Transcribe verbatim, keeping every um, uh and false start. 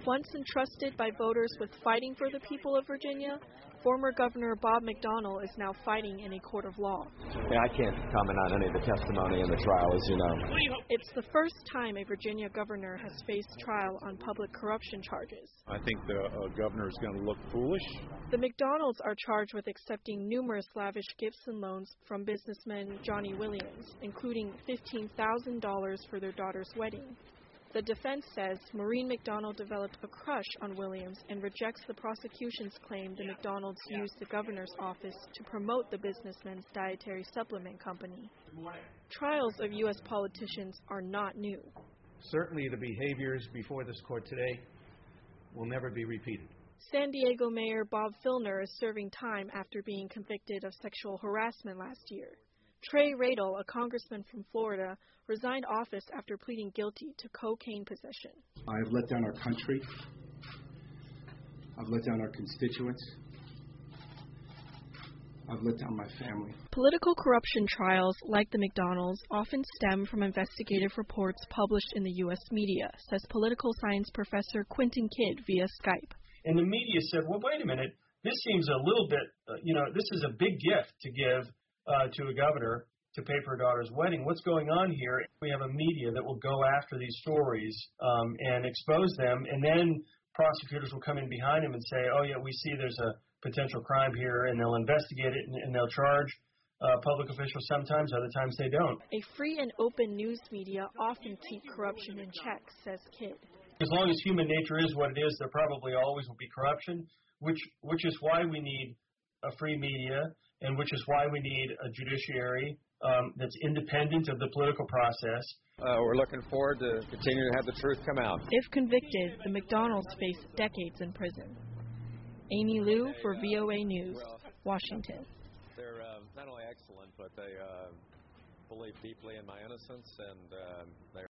Once entrusted by voters with fighting for the people of Virginia, former Governor Bob McDonnell is now fighting in a court of law. Yeah, I can't comment on any of the testimony in the trial, as you know. It's the first time a Virginia governor has faced trial on public corruption charges. I think the uh, governor is going to look foolish. The McDonnells are charged with accepting numerous lavish gifts and loans from businessman Johnny Williams, including fifteen thousand dollars for their daughter's wedding. The defense says Maureen McDonnell developed a crush on Williams and rejects the prosecution's claim the McDonnells used the governor's office to promote the businessman's dietary supplement company. Trials of U S politicians are not new. Certainly the behaviors before this court today will never be repeated. San Diego Mayor Bob Filner is serving time after being convicted of sexual harassment last year. Trey Radel, a congressman from Florida, resigned office after pleading guilty to cocaine possession. I have let down our country. I've let down our constituents. I've let down my family. Political corruption trials, like the McDonnells, often stem from investigative reports published in the U S media, says political science professor Quentin Kidd via Skype. And the media said, well, wait a minute, this seems a little bit, uh, you know, this is a big gift to give Uh, to a governor to pay for her daughter's wedding. What's going on here? We have a media that will go after these stories um, and expose them, and then prosecutors will come in behind them and say, oh, yeah, we see there's a potential crime here, and they'll investigate it, and, and they'll charge uh, public officials sometimes, other times they don't. A free and open news media often keep corruption in check, says Kidd. As long as human nature is what it is, there probably always will be corruption, which which is why we need a free media, and which is why we need a judiciary um, that's independent of the political process. Uh, we're looking forward to continuing to have the truth come out. If convicted, the McDonnells face decades in prison. Amy Liu for V O A News, Washington. They're uh, not only excellent, but they uh, believe deeply in my innocence, and uh, they're